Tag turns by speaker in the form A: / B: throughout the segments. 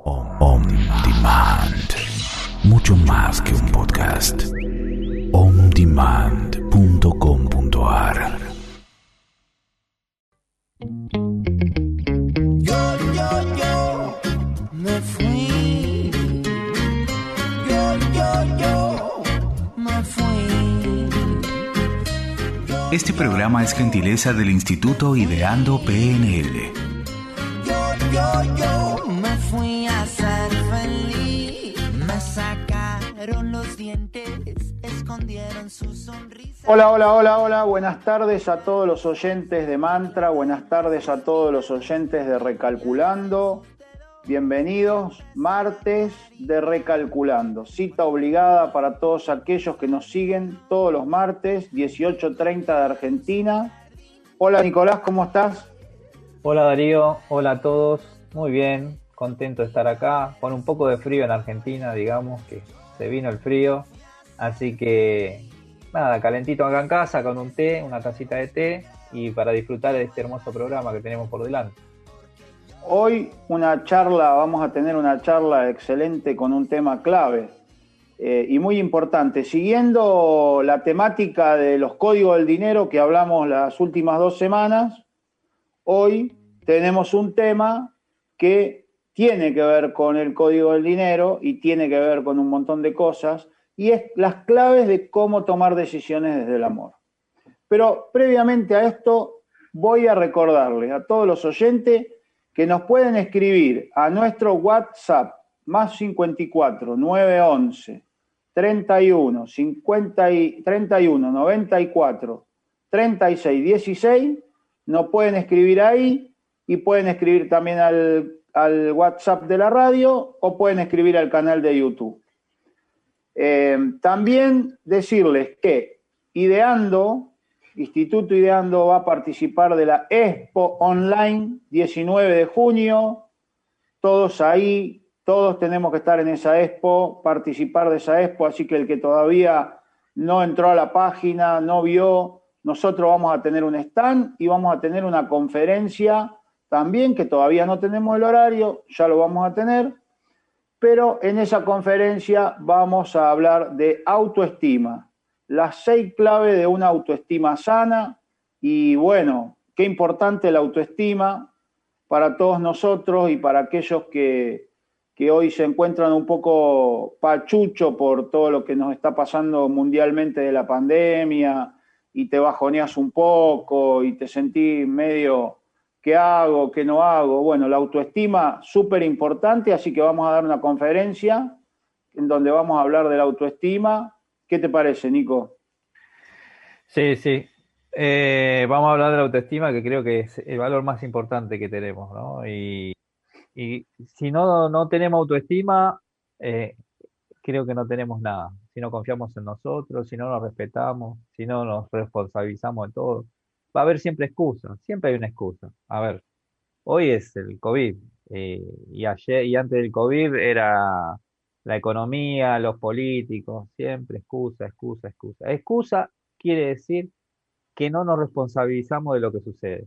A: On Demand. Mucho más que un podcast. ondemand.com.ar.
B: Yo me fui. Yo me fui.
A: Este programa es gentileza del Instituto Ideando PNL.
B: Yo me fui a ser feliz. Me sacaron los dientes, escondieron su sonrisa.
C: Hola, buenas tardes a todos los oyentes de Mantra, buenas tardes a todos los oyentes de Recalculando. Bienvenidos, martes de Recalculando, cita obligada para todos aquellos que nos siguen todos los martes, 18:30 de Argentina. Hola Nicolás, ¿cómo estás?
D: Hola Darío, hola a todos, muy bien, contento de estar acá, con un poco de frío en Argentina, digamos que se vino el frío, así que nada, calentito acá en casa con un té, una tacita de té y para disfrutar de este hermoso programa que tenemos por delante.
C: Hoy vamos a tener una charla excelente con un tema clave y muy importante. Siguiendo la temática de los códigos del dinero que hablamos las últimas 2 semanas, hoy tenemos un tema que tiene que ver con el código del dinero y tiene que ver con un montón de cosas y es las claves de cómo tomar decisiones desde el amor. Pero previamente a esto voy a recordarles a todos los oyentes que nos pueden escribir a nuestro WhatsApp más 54 911 31 94 36 16. Nos pueden escribir ahí y pueden escribir también al WhatsApp de la radio o pueden escribir al canal de YouTube. También decirles que Instituto Ideando va a participar de la Expo Online 19 de junio. Todos ahí, todos tenemos que estar en esa Expo, participar de esa Expo, así que el que todavía no entró a la página, no vio, nosotros vamos a tener un stand y vamos a tener una conferencia también, que todavía no tenemos el horario, ya lo vamos a tener, pero en esa conferencia vamos a hablar de autoestima. Las 6 claves de una autoestima sana y bueno, qué importante la autoestima para todos nosotros y para aquellos que hoy se encuentran un poco pachucho por todo lo que nos está pasando mundialmente de la pandemia y te bajoneas un poco y te sentís medio ¿qué hago? ¿Qué no hago? Bueno, la autoestima súper importante, así que vamos a dar una conferencia en donde vamos a hablar de la autoestima. ¿Qué te parece, Nico?
D: Sí. Vamos a hablar de la autoestima, que creo que es el valor más importante que tenemos, ¿no? Y si no tenemos autoestima, creo que no tenemos nada. Si no confiamos en nosotros, si no nos respetamos, si no nos responsabilizamos de todo, va a haber siempre excusas, siempre hay una excusa. A ver, hoy es el COVID, y ayer y antes del COVID era la economía, los políticos, siempre excusa. Excusa quiere decir que no nos responsabilizamos de lo que sucede.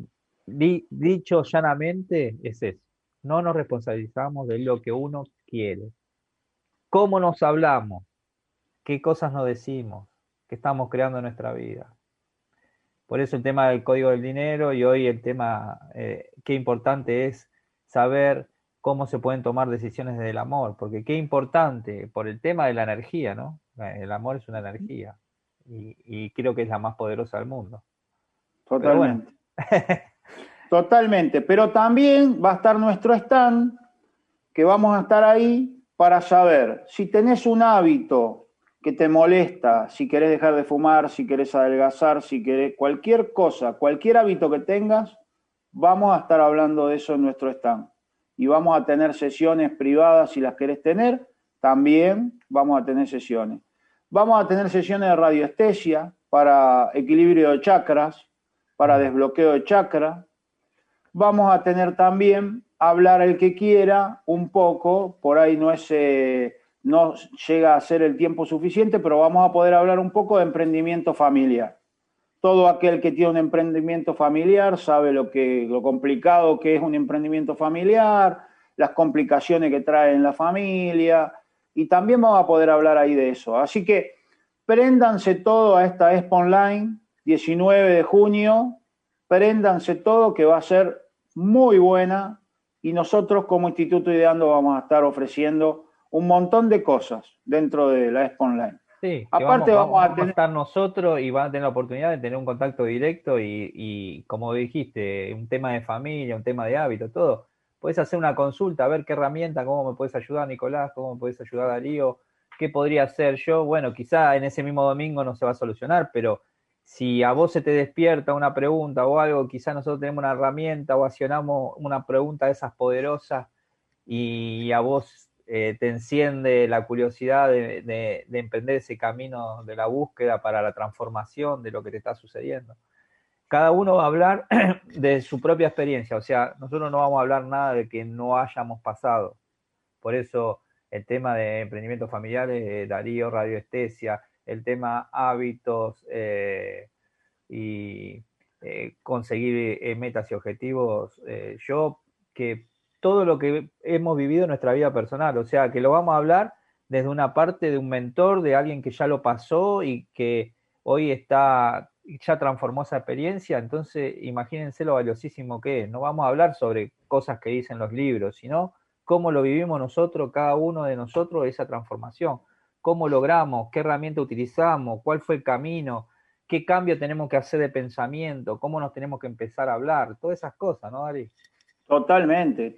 D: Dicho llanamente es eso, no nos responsabilizamos de lo que uno quiere. ¿Cómo nos hablamos? ¿Qué cosas nos decimos? ¿Qué estamos creando en nuestra vida? Por eso el tema del código del dinero y hoy el tema, qué importante es saber cómo se pueden tomar decisiones desde el amor, porque qué importante por el tema de la energía, ¿no? El amor es una energía y creo que es la más poderosa del mundo.
C: Totalmente. Totalmente, pero también va a estar nuestro stand, que vamos a estar ahí para saber si tenés un hábito que te molesta, si querés dejar de fumar, si querés adelgazar, si querés cualquier cosa, cualquier hábito que tengas, vamos a estar hablando de eso en nuestro stand. Y vamos a tener sesiones privadas si las querés tener, también vamos a tener sesiones. Vamos a tener sesiones de radiestesia para equilibrio de chakras, para desbloqueo de chakra. Vamos a tener también, hablar el que quiera un poco, por ahí no llega a ser el tiempo suficiente, pero vamos a poder hablar un poco de emprendimiento familiar. Todo aquel que tiene un emprendimiento familiar sabe lo complicado que es un emprendimiento familiar, las complicaciones que trae en la familia, y también vamos a poder hablar ahí de eso. Así que préndanse todo a esta Expo Online, 19 de junio, préndanse todo, que va a ser muy buena, y nosotros como Instituto Ideando vamos a estar ofreciendo un montón de cosas dentro de la Expo Online.
D: Sí,
C: Aparte vamos a tener...
D: estar nosotros y van a tener la oportunidad de tener un contacto directo y como dijiste, un tema de familia, un tema de hábito, todo. Puedes hacer una consulta, a ver qué herramienta, cómo me puedes ayudar, Nicolás, cómo me puedes ayudar, Darío, qué podría hacer yo. Bueno, quizá en ese mismo domingo no se va a solucionar, pero si a vos se te despierta una pregunta o algo, quizá nosotros tenemos una herramienta o accionamos una pregunta de esas poderosas y a vos te enciende la curiosidad de emprender ese camino de la búsqueda para la transformación de lo que te está sucediendo. Cada uno va a hablar de su propia experiencia, o sea, nosotros no vamos a hablar nada de que no hayamos pasado. Por eso el tema de emprendimiento familiar, Darío, radioestesia, el tema hábitos y conseguir metas y objetivos, yo que todo lo que hemos vivido en nuestra vida personal, o sea, que lo vamos a hablar desde una parte de un mentor, de alguien que ya lo pasó y que hoy ya transformó esa experiencia, entonces imagínense lo valiosísimo que es. No vamos a hablar sobre cosas que dicen los libros, sino cómo lo vivimos nosotros, cada uno de nosotros, esa transformación, cómo logramos, qué herramienta utilizamos, cuál fue el camino, qué cambio tenemos que hacer de pensamiento, cómo nos tenemos que empezar a hablar, todas esas cosas, ¿no, Darío?
C: Totalmente.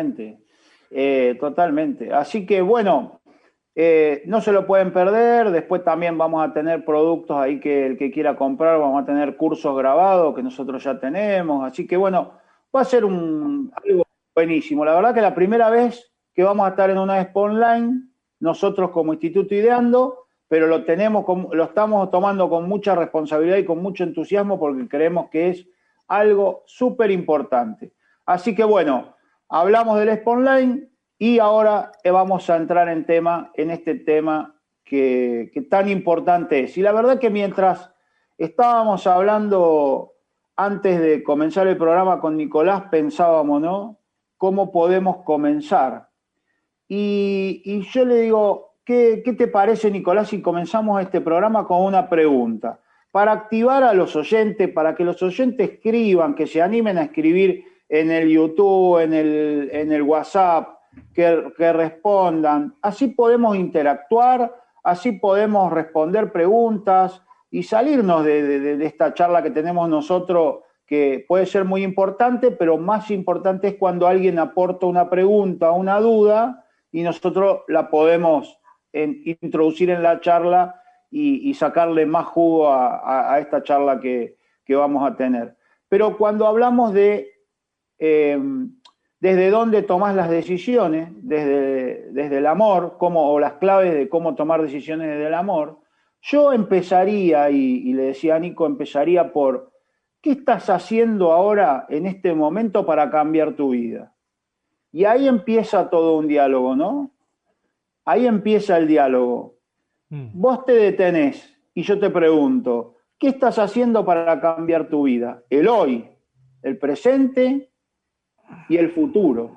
C: Así que bueno, no se lo pueden perder. Después también vamos a tener productos ahí que el que quiera comprar, vamos a tener cursos grabados que nosotros ya tenemos. Así que bueno, va a ser algo buenísimo. La verdad que la primera vez que vamos a estar en una Expo Online, nosotros como Instituto Ideando, pero lo estamos tomando con mucha responsabilidad y con mucho entusiasmo porque creemos que es algo súper importante. Así que bueno, hablamos del Expo Online y ahora vamos a entrar en este tema que tan importante es. Y la verdad que mientras estábamos hablando antes de comenzar el programa con Nicolás, pensábamos, ¿no?, cómo podemos comenzar. Y yo le digo, ¿qué te parece, Nicolás, si comenzamos este programa con una pregunta? Para activar a los oyentes, para que los oyentes escriban, que se animen a escribir en el YouTube, en el WhatsApp, que respondan. Así podemos interactuar, así podemos responder preguntas y salirnos de esta charla que tenemos nosotros, que puede ser muy importante, pero más importante es cuando alguien aporta una pregunta o una duda y nosotros la podemos introducir en la charla y sacarle más jugo a esta charla que vamos a tener. Pero cuando hablamos de desde dónde tomás las decisiones, desde el amor, o las claves de cómo tomar decisiones desde el amor, yo empezaría, y le decía a Nico, empezaría por ¿qué estás haciendo ahora en este momento para cambiar tu vida? Y ahí empieza todo un diálogo, ¿no? Ahí empieza el diálogo. Vos te detenés y yo te pregunto, ¿qué estás haciendo para cambiar tu vida? El hoy, el presente y el futuro.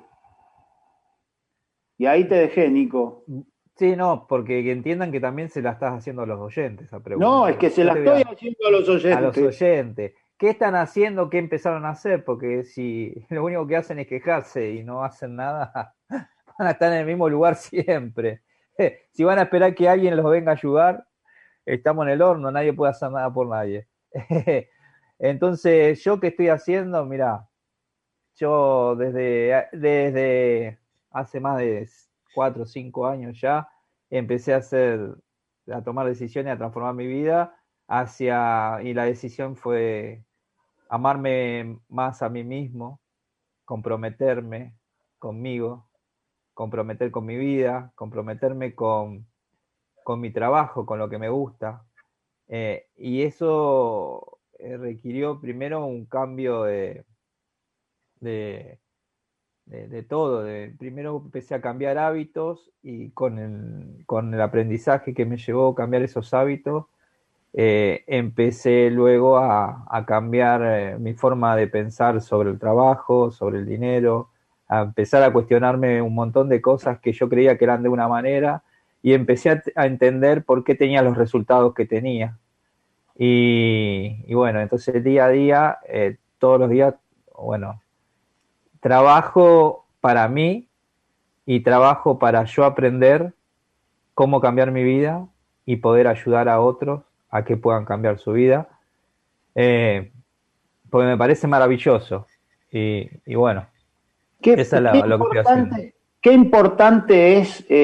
C: Y ahí te dejé, Nico.
D: Sí, no, porque que entiendan que también se la estás haciendo a los oyentes, esa pregunta.
C: No, es que se la estoy haciendo a los oyentes.
D: A los oyentes. ¿Qué están haciendo? ¿Qué empezaron a hacer? Porque si lo único que hacen es quejarse y no hacen nada, van a estar en el mismo lugar siempre. Si van a esperar que alguien los venga a ayudar, estamos en el horno, nadie puede hacer nada por nadie. Entonces, ¿yo qué estoy haciendo? Mirá, yo desde hace más de 4 o 5 años ya empecé a tomar decisiones, a transformar mi vida y la decisión fue amarme más a mí mismo, comprometerme conmigo, comprometer con mi vida, comprometerme con mi trabajo, con lo que me gusta. Y eso requirió primero un cambio de todo. Primero empecé a cambiar hábitos y con el aprendizaje que me llevó a cambiar esos hábitos, empecé luego a cambiar mi forma de pensar sobre el trabajo, sobre el dinero, a empezar a cuestionarme un montón de cosas que yo creía que eran de una manera y empecé a entender por qué tenía los resultados que tenía. Y bueno, entonces día a día, todos los días, bueno, trabajo para mí y trabajo para yo aprender cómo cambiar mi vida y poder ayudar a otros a que puedan cambiar su vida, porque me parece maravilloso. Y bueno, esa es lo que estoy haciendo.
C: Qué importante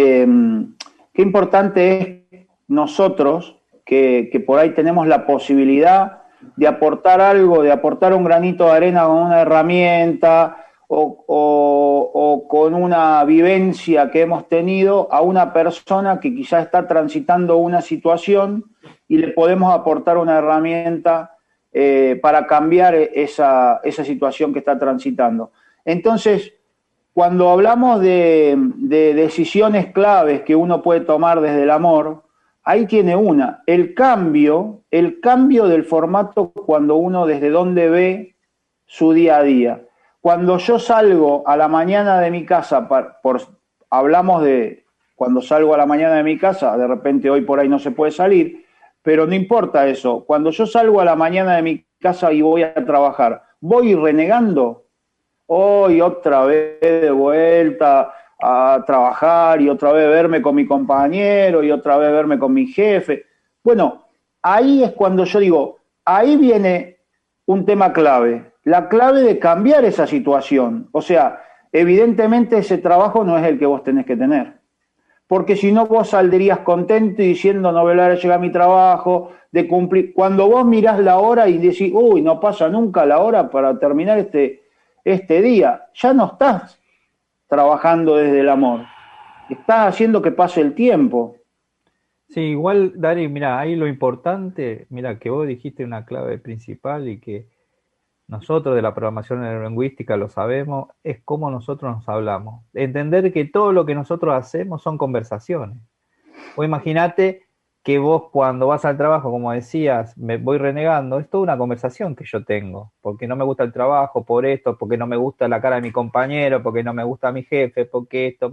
C: es nosotros, que por ahí tenemos la posibilidad de aportar algo, de aportar un granito de arena con una herramienta o con una vivencia que hemos tenido a una persona que quizás está transitando una situación y le podemos aportar una herramienta para cambiar esa situación que está transitando. Entonces, cuando hablamos de decisiones claves que uno puede tomar desde el amor, ahí tiene una, el cambio del formato cuando uno desde donde ve su día a día. Cuando yo salgo a la mañana de mi casa, hablamos de cuando salgo a la mañana de mi casa, de repente hoy por ahí no se puede salir, pero no importa eso. Cuando yo salgo a la mañana de mi casa y voy a trabajar, ¿voy renegando? Hoy otra vez de vuelta a trabajar y otra vez verme con mi compañero y otra vez verme con mi jefe. Bueno, ahí es cuando yo digo, ahí viene un tema clave, la clave de cambiar esa situación. O sea, evidentemente ese trabajo no es el que vos tenés que tener. Porque si no vos saldrías contento y diciendo no voy a llegar a mi trabajo, de cumplir. Cuando vos mirás la hora y decís, uy, no pasa nunca la hora para terminar este día, ya no estás trabajando desde el amor, estás haciendo que pase el tiempo.
D: Sí, igual, Dari, mira, ahí lo importante, mira, que vos dijiste una clave principal y que nosotros de la programación neurolingüística lo sabemos, es cómo nosotros nos hablamos. Entender que todo lo que nosotros hacemos son conversaciones. O imagínate que vos cuando vas al trabajo, como decías, me voy renegando, es toda una conversación que yo tengo, porque no me gusta el trabajo, por esto, porque no me gusta la cara de mi compañero, porque no me gusta mi jefe, porque esto,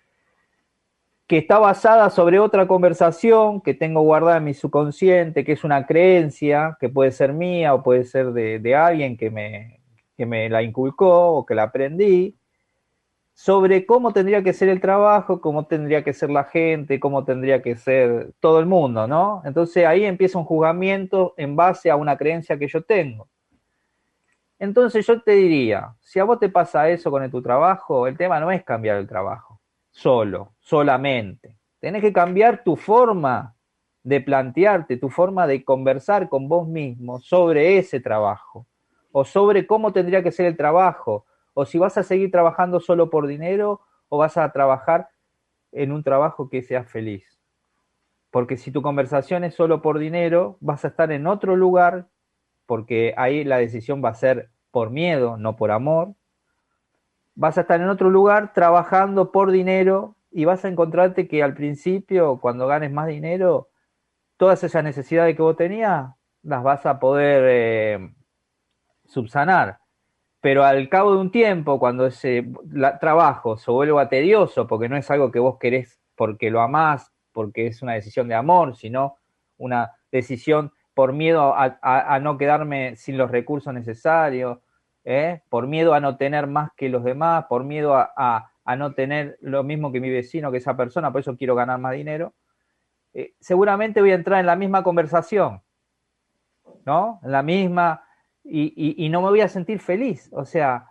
D: que está basada sobre otra conversación que tengo guardada en mi subconsciente, que es una creencia, que puede ser mía o puede ser de alguien que me la inculcó o que la aprendí, sobre cómo tendría que ser el trabajo, cómo tendría que ser la gente, cómo tendría que ser todo el mundo, ¿no? Entonces ahí empieza un juzgamiento en base a una creencia que yo tengo. Entonces yo te diría, si a vos te pasa eso con tu trabajo, el tema no es cambiar el trabajo, solamente. Tenés que cambiar tu forma de plantearte, tu forma de conversar con vos mismo sobre ese trabajo, o sobre cómo tendría que ser el trabajo, o si vas a seguir trabajando solo por dinero o vas a trabajar en un trabajo que sea feliz. Porque si tu conversación es solo por dinero, vas a estar en otro lugar, porque ahí la decisión va a ser por miedo, no por amor. Vas a estar en otro lugar trabajando por dinero y vas a encontrarte que al principio, cuando ganes más dinero, todas esas necesidades que vos tenías las vas a poder subsanar. Pero al cabo de un tiempo, cuando ese trabajo se vuelva tedioso, porque no es algo que vos querés porque lo amás, porque es una decisión de amor, sino una decisión por miedo a no quedarme sin los recursos necesarios, por miedo a no tener más que los demás, por miedo a no tener lo mismo que mi vecino, que esa persona, por eso quiero ganar más dinero, seguramente voy a entrar en la misma conversación, ¿no? En la misma... Y no me voy a sentir feliz. O sea,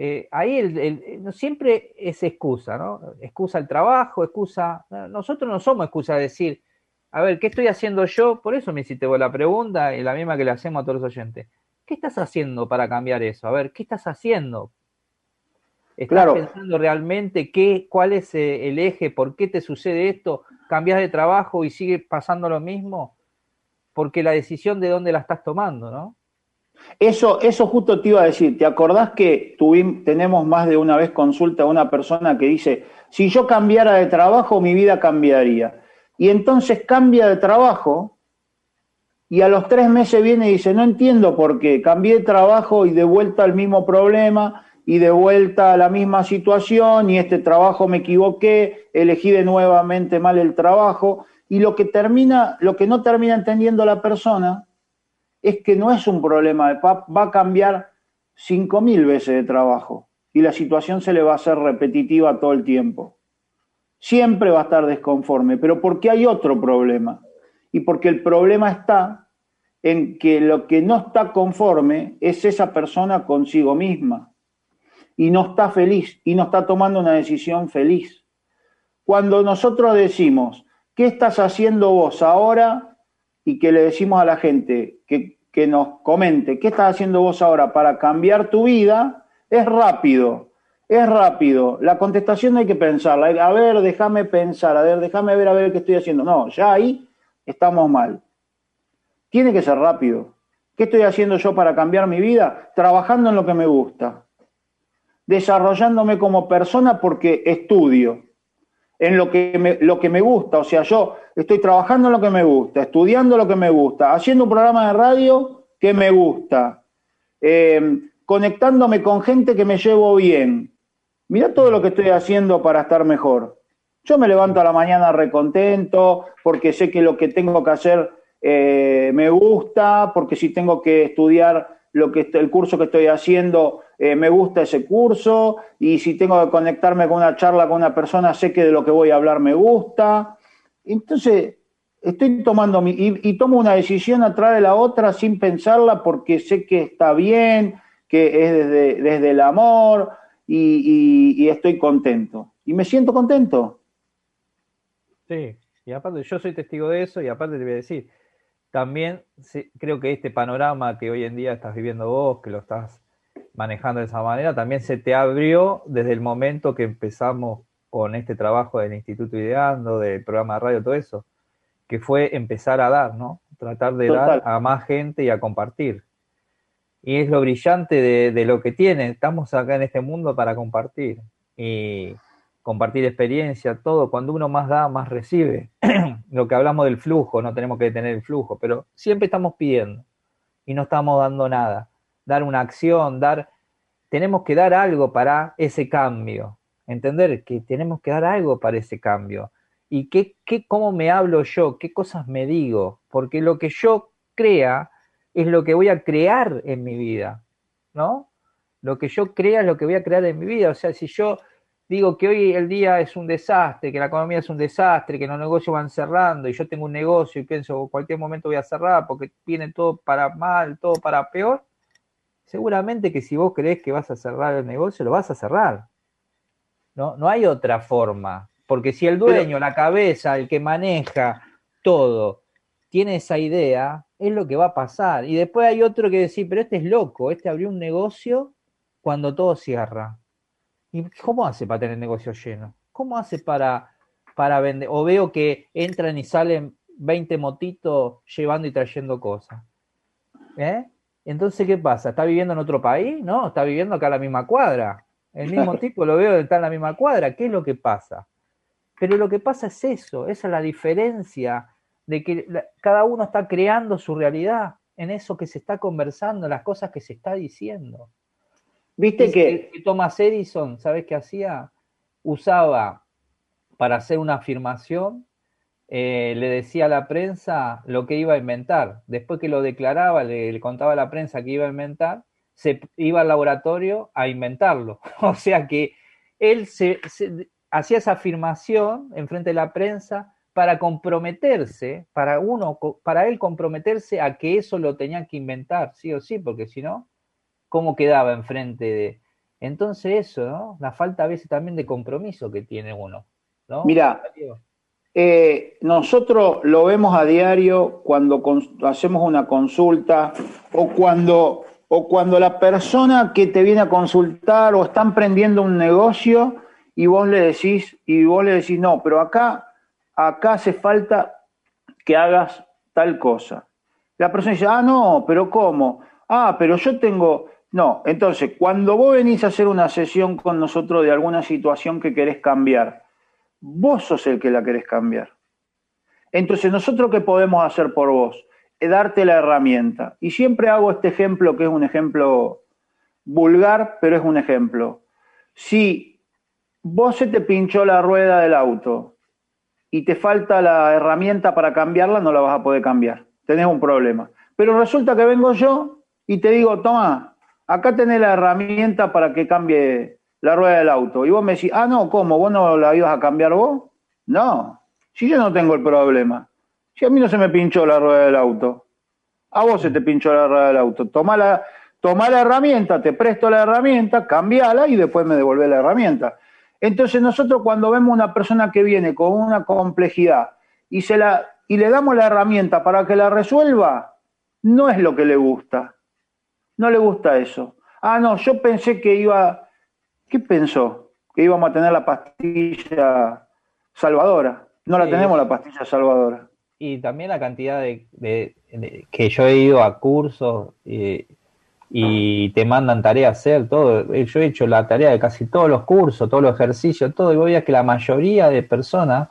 D: ahí no siempre es excusa, ¿no? Excusa el trabajo, excusa... Nosotros no somos excusa de decir, a ver, ¿qué estoy haciendo yo? Por eso me hiciste vos la pregunta, y la misma que le hacemos a todos los oyentes. ¿Qué estás haciendo para cambiar eso? A ver, ¿qué estás haciendo? ¿Estás pensando realmente cuál es el eje? ¿Por qué te sucede esto? ¿Cambias de trabajo y sigue pasando lo mismo? Porque la decisión de dónde la estás tomando, ¿no?
C: Eso justo te iba a decir. ¿Te acordás que tenemos más de una vez consulta a una persona que dice, si yo cambiara de trabajo, mi vida cambiaría? Y entonces cambia de trabajo y a los 3 meses viene y dice, no entiendo por qué, cambié de trabajo y de vuelta al mismo problema y de vuelta a la misma situación, y este trabajo me equivoqué, elegí de nuevamente mal el trabajo, y lo que no termina entendiendo la persona es que no es un problema, va a cambiar 5.000 veces de trabajo, y la situación se le va a hacer repetitiva todo el tiempo. Siempre va a estar desconforme, pero porque hay otro problema, y porque el problema está en que lo que no está conforme es esa persona consigo misma, y no está feliz, y no está tomando una decisión feliz. Cuando nosotros decimos, ¿qué estás haciendo vos ahora? Y que le decimos a la gente que nos comente, ¿qué estás haciendo vos ahora para cambiar tu vida? Es rápido. La contestación no hay que pensarla. A ver, déjame pensar, déjame ver a ver qué estoy haciendo. No, ya ahí estamos mal. Tiene que ser rápido. ¿Qué estoy haciendo yo para cambiar mi vida? Trabajando en lo que me gusta. Desarrollándome como persona porque estudio en lo que me gusta. O sea, yo estoy trabajando en lo que me gusta, estudiando lo que me gusta, haciendo un programa de radio que me gusta, conectándome con gente que me llevo bien. Mirá todo lo que estoy haciendo para estar mejor. Yo me levanto a la mañana recontento porque sé que lo que tengo que hacer me gusta, porque si tengo que estudiar el curso que estoy haciendo, me gusta ese curso, y si tengo que conectarme con una charla con una persona, sé que de lo que voy a hablar me gusta. Entonces, estoy tomando y tomo una decisión atrás de la otra sin pensarla porque sé que está bien, que es desde el amor, y estoy contento. Y me siento contento.
D: Sí, y aparte yo soy testigo de eso, y aparte te voy a decir, también creo que este panorama que hoy en día estás viviendo vos, que lo estás manejando de esa manera, también se te abrió desde el momento que empezamos con este trabajo del Instituto Ideando, del programa de radio, todo eso, que fue empezar a dar, ¿no? Tratar de
C: Total.
D: dar a más gente y a compartir. Y es lo brillante de lo que tiene. Estamos acá en este mundo para compartir. Y compartir experiencia, todo. Cuando uno más da, más recibe. Lo que hablamos del flujo, no tenemos que detener el flujo, pero siempre estamos pidiendo y no estamos dando nada. Dar una acción, tenemos que dar algo para ese cambio. Entender que tenemos que dar algo para ese cambio. Y cómo me hablo yo, qué cosas me digo, porque lo que yo crea es lo que voy a crear en mi vida, ¿no? Lo que yo crea es lo que voy a crear en mi vida. O sea, si yo digo que hoy el día es un desastre, que la economía es un desastre, que los negocios van cerrando, y yo tengo un negocio y pienso en cualquier momento voy a cerrar porque viene todo para mal, todo para peor, seguramente que si vos creés que vas a cerrar el negocio, lo vas a cerrar. No hay otra forma. Porque si el dueño, la cabeza, el que maneja todo, tiene esa idea, es lo que va a pasar. Y después hay otro que decir, pero este es loco, este abrió un negocio cuando todo cierra. ¿Y cómo hace para tener el negocio lleno? ¿Cómo hace para vender? O veo que entran y salen 20 motitos llevando y trayendo cosas. Entonces, ¿qué pasa? ¿Está viviendo en otro país? No, está viviendo acá en la misma cuadra. El mismo tipo lo veo, está en la misma cuadra. ¿Qué es lo que pasa? Pero lo que pasa es eso, esa es la diferencia de que cada uno está creando su realidad en eso que se está conversando, las cosas que se está diciendo.
C: Viste que
D: Thomas Edison, ¿sabes qué hacía? Usaba para hacer una afirmación, le decía a la prensa lo que iba a inventar. Después que lo declaraba, le contaba a la prensa que iba a inventar, se iba al laboratorio a inventarlo. O sea que él hacía esa afirmación enfrente de la prensa para comprometerse, para él comprometerse a que eso lo tenía que inventar, sí o sí, porque si no, ¿cómo quedaba enfrente de? Entonces eso, ¿no? La falta a veces también de compromiso que tiene uno, ¿no?
C: Mira, nosotros lo vemos a diario cuando hacemos una consulta o cuando la persona que te viene a consultar o está emprendiendo un negocio y vos le decís, no, pero acá hace falta que hagas tal cosa. La persona dice, no, pero ¿cómo? Pero yo tengo... No, entonces, cuando vos venís a hacer una sesión con nosotros de alguna situación que querés cambiar, vos sos el que la querés cambiar. Entonces, ¿nosotros qué podemos hacer por vos? Darte la herramienta. Y siempre hago este ejemplo, que es un ejemplo vulgar, pero es un ejemplo. Si vos se te pinchó la rueda del auto y te falta la herramienta para cambiarla, no la vas a poder cambiar. Tenés un problema. Pero resulta que vengo yo y te digo, toma, acá tenés la herramienta para que cambie la rueda del auto. Y vos me decís, ah, no, ¿cómo? ¿Vos no la ibas a cambiar vos? No, si yo no tengo el problema. Si a mí no se me pinchó la rueda del auto. A vos se te pinchó la rueda del auto. Tomá la herramienta, te presto la herramienta, cambiala y después me devolvés la herramienta. Entonces nosotros cuando vemos una persona que viene con una complejidad y le damos la herramienta para que la resuelva, no es lo que le gusta. No le gusta eso. Ah, no, yo pensé que iba... ¿Qué pensó? Que íbamos a tener la pastilla salvadora. No la tenemos la pastilla salvadora.
D: Y también la cantidad de que yo he ido a cursos y te mandan tareas a hacer, todo. Yo he hecho la tarea de casi todos los cursos, todos los ejercicios, todo, y vos veías que la mayoría de personas,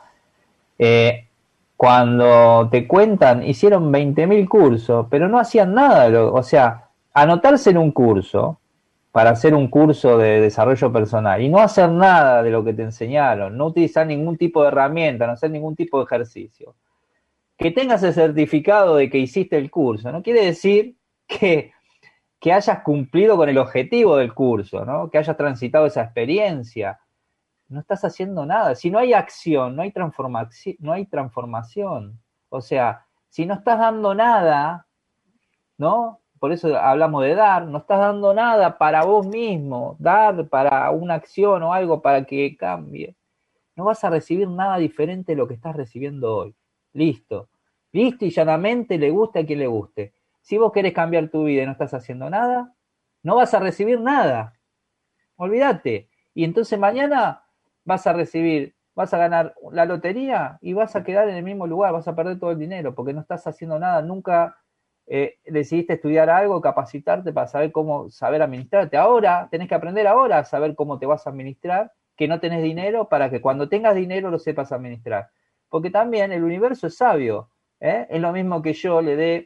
D: cuando te cuentan, hicieron 20.000 cursos, pero no hacían nada. O sea, anotarse en un curso para hacer un curso de desarrollo personal y no hacer nada de lo que te enseñaron, no utilizar ningún tipo de herramienta, no hacer ningún tipo de ejercicio. Que tengas el certificado de que hiciste el curso, no quiere decir que hayas cumplido con el objetivo del curso, ¿no? Que hayas transitado esa experiencia. No estás haciendo nada. Si no hay acción, no hay transformación. O sea, si no estás dando nada, ¿no? Por eso hablamos de dar, no estás dando nada para vos mismo, dar para una acción o algo para que cambie. No vas a recibir nada diferente de lo que estás recibiendo hoy. Listo. Listo y llanamente, le guste a quien le guste. Si vos querés cambiar tu vida y no estás haciendo nada, no vas a recibir nada. Olvídate. Y entonces mañana vas a ganar la lotería y vas a quedar en el mismo lugar, vas a perder todo el dinero porque no estás haciendo nada. Nunca decidiste estudiar algo, capacitarte para saber administrarte. Ahora, tenés que aprender ahora a saber cómo te vas a administrar, que no tenés dinero, para que cuando tengas dinero lo sepas administrar. Porque también el universo es sabio. Es lo mismo que yo le dé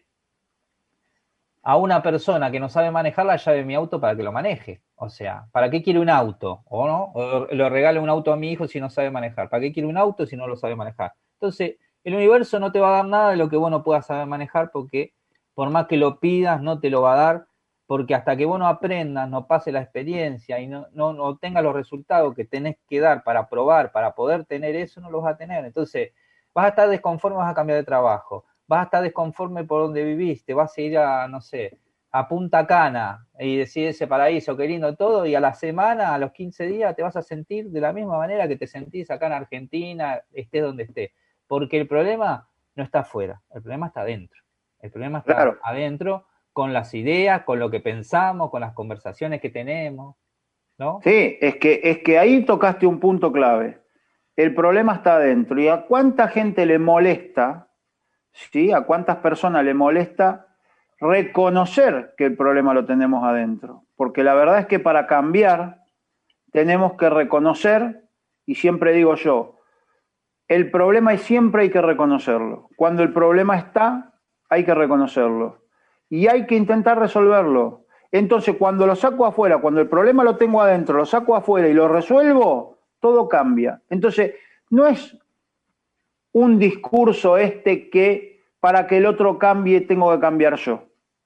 D: a una persona que no sabe manejar la llave de mi auto para que lo maneje. O sea, ¿para qué quiere un auto? ¿O no? O le regalo un auto a mi hijo si no sabe manejar. ¿Para qué quiere un auto si no lo sabe manejar? Entonces, el universo no te va a dar nada de lo que vos no puedas saber manejar, porque por más que lo pidas, no te lo va a dar, porque hasta que vos no aprendas, no pase la experiencia y no tengas los resultados que tenés que dar para probar, para poder tener eso, no los vas a tener. Entonces, vas a estar desconforme, vas a cambiar de trabajo, vas a estar desconforme por donde viviste, vas a ir a, no sé, a Punta Cana y decir ese paraíso, qué lindo todo, y a la semana, a los 15 días, te vas a sentir de la misma manera que te sentís acá en Argentina, estés donde estés. Porque el problema no está afuera, el problema está adentro. El problema está adentro, con las ideas, con lo que pensamos, con las conversaciones que tenemos, ¿no?
C: Sí, es que ahí tocaste un punto clave. El problema está adentro. ¿Y a cuánta gente le molesta, sí? ¿A cuántas personas le molesta reconocer que el problema lo tenemos adentro? Porque la verdad es que para cambiar tenemos que reconocer, y siempre digo yo, el problema y siempre hay que reconocerlo. Cuando el problema está, hay que reconocerlo. Y hay que intentar resolverlo. Entonces, cuando lo saco afuera, cuando el problema lo tengo adentro, lo saco afuera y lo resuelvo, todo cambia. Entonces, no es un discurso que para que el otro cambie tengo que cambiar yo.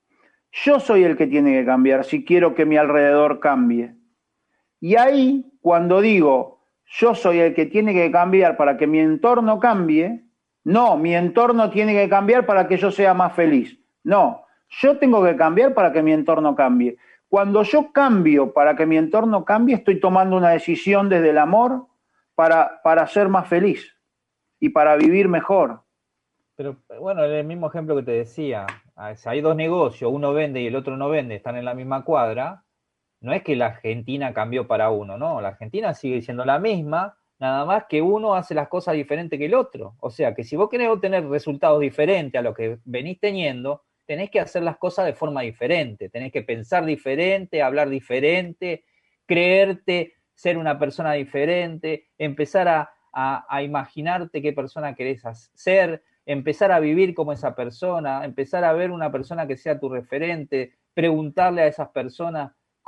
C: Yo soy el que tiene que cambiar si quiero que mi alrededor cambie. Y ahí, cuando digo, yo soy el que tiene que cambiar para que mi entorno cambie, no, mi entorno tiene que cambiar para que yo sea más feliz. No, yo tengo que cambiar para que mi entorno cambie. Cuando yo cambio para que mi entorno cambie, estoy tomando una decisión desde el amor para ser más feliz y para vivir mejor.
D: Pero bueno, el mismo ejemplo que te decía, si hay dos negocios, uno vende y el otro no vende, están en la misma cuadra, no es que la Argentina cambió para uno, no, la Argentina sigue siendo la misma, nada más que uno hace las cosas diferente que el otro. O sea, que si vos querés obtener resultados diferentes a los que venís teniendo, tenés que hacer las cosas de forma diferente, tenés que pensar diferente, hablar diferente, creerte ser una persona diferente, empezar a imaginarte qué persona querés ser, empezar a vivir como esa persona, empezar a ver una persona que sea tu referente, preguntarle a esas personas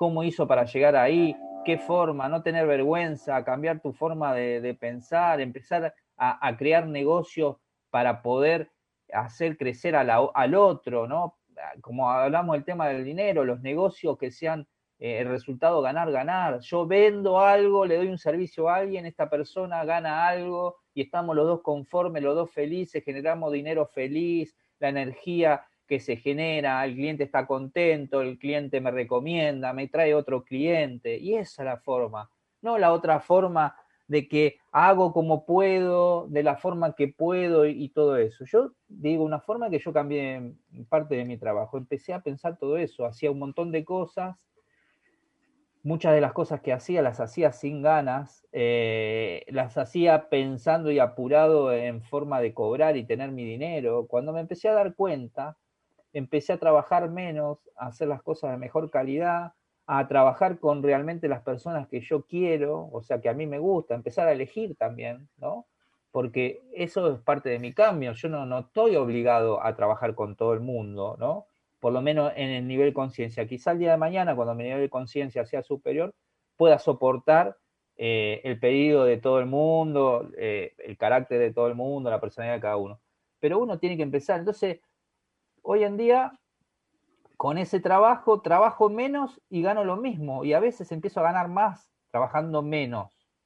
D: cómo hizo para llegar ahí, qué forma, no tener vergüenza, cambiar tu forma de pensar, empezar a crear negocios para poder hacer crecer al otro, ¿no? Como hablamos del tema del dinero, los negocios que sean el resultado ganar. Yo vendo algo, le doy un servicio a alguien, esta persona gana algo y estamos los dos conformes, los dos felices, generamos dinero feliz, la energía que se genera, el cliente está contento, el cliente me recomienda, me trae otro cliente, y esa es la forma, no la otra forma de que hago como puedo, de la forma que puedo y todo eso. Yo digo, una forma que yo cambié en parte de mi trabajo, empecé a pensar todo eso, hacía un montón de cosas, muchas de las cosas que hacía las hacía sin ganas, las hacía pensando y apurado en forma de cobrar y tener mi dinero. Cuando me empecé a dar cuenta, empecé a trabajar menos, a hacer las cosas de mejor calidad, a trabajar con realmente las personas que yo quiero, o sea, que a mí me gusta, empezar a elegir también, ¿no? Porque eso es parte de mi cambio, yo no estoy obligado a trabajar con todo el mundo, ¿no? Por lo menos en el nivel conciencia. Quizá el día de mañana, cuando mi nivel de conciencia sea superior, pueda soportar el pedido de todo el mundo, el carácter de todo el mundo, la personalidad de cada uno. Pero uno tiene que empezar. Entonces, hoy en día, con ese trabajo menos y gano lo mismo. Y a veces empiezo a ganar más trabajando menos.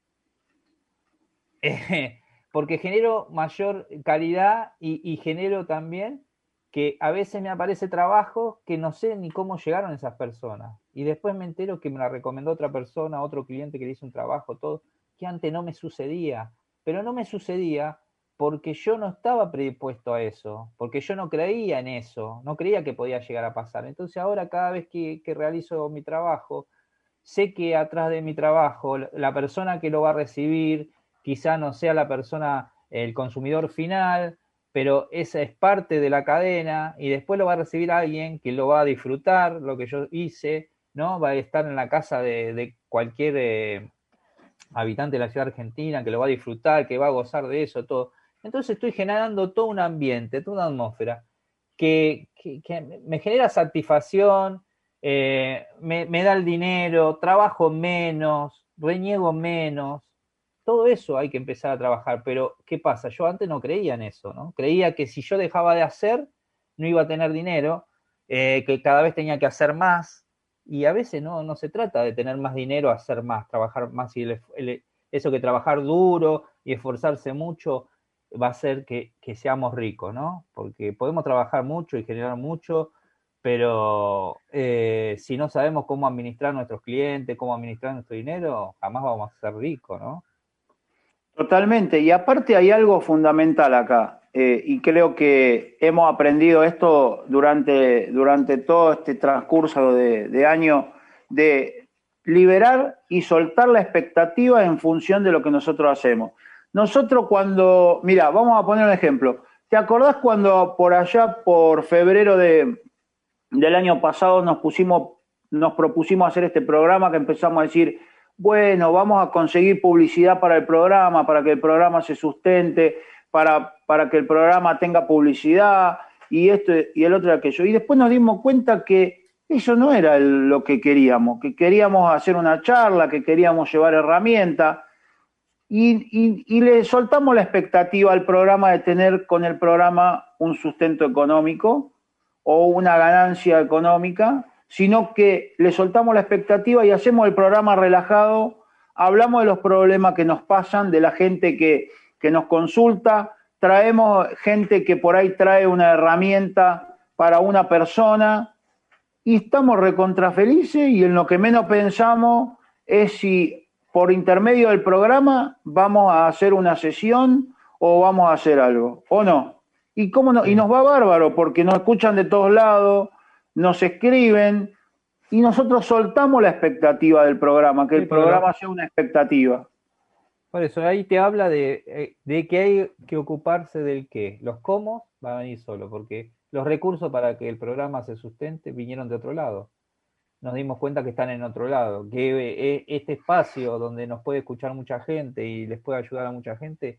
D: Porque genero mayor calidad y genero también que a veces me aparece trabajo que no sé ni cómo llegaron esas personas. Y después me entero que me la recomendó otra persona, otro cliente que le hizo un trabajo, todo, que antes no me sucedía. Pero no me sucedía porque yo no estaba predispuesto a eso, porque yo no creía en eso, no creía que podía llegar a pasar. Entonces ahora cada vez que realizo mi trabajo, sé que atrás de mi trabajo, la persona que lo va a recibir, quizá no sea la persona, el consumidor final, pero esa es parte de la cadena y después lo va a recibir alguien que lo va a disfrutar, lo que yo hice, ¿no? Va a estar en la casa de cualquier habitante de la ciudad argentina, que lo va a disfrutar, que va a gozar de eso, todo. Entonces estoy generando todo un ambiente, toda una atmósfera que me genera satisfacción, me da el dinero, trabajo menos, reniego menos, todo eso hay que empezar a trabajar, pero ¿qué pasa? Yo antes no creía en eso, ¿no? Creía que si yo dejaba de hacer, no iba a tener dinero, que cada vez tenía que hacer más, y a veces no se trata de tener más dinero, hacer más, trabajar más, y eso que trabajar duro y esforzarse mucho va a hacer que seamos ricos, ¿no? Porque podemos trabajar mucho y generar mucho, pero si no sabemos cómo administrar nuestros clientes, cómo administrar nuestro dinero, jamás vamos a ser ricos, ¿no?
C: Totalmente, y aparte hay algo fundamental acá, y creo que hemos aprendido esto durante todo este transcurso de año, de liberar y soltar la expectativa en función de lo que nosotros hacemos. Nosotros cuando, mira, vamos a poner un ejemplo, ¿te acordás cuando por allá, por febrero del año pasado, nos propusimos hacer este programa que empezamos a decir, bueno, vamos a conseguir publicidad para el programa, para que el programa se sustente, para que el programa tenga publicidad, y esto y el otro y aquello? Y después nos dimos cuenta que eso no era lo que queríamos hacer una charla, que queríamos llevar herramientas, y le soltamos la expectativa al programa de tener con el programa un sustento económico o una ganancia económica, sino que le soltamos la expectativa y hacemos el programa relajado, hablamos de los problemas que nos pasan, de la gente que nos consulta, traemos gente que por ahí trae una herramienta para una persona y estamos recontra felices, y en lo que menos pensamos es si por intermedio del programa vamos a hacer una sesión o vamos a hacer algo, o no. ¿Y cómo no? Y nos va bárbaro porque nos escuchan de todos lados, nos escriben, y nosotros soltamos la expectativa del programa, que el programa sea una expectativa.
D: Por eso ahí te habla de que hay que ocuparse del qué. Los cómo van a venir solo, porque los recursos para que el programa se sustente vinieron de otro lado. Nos dimos cuenta que están en otro lado, que este espacio donde nos puede escuchar mucha gente y les puede ayudar a mucha gente,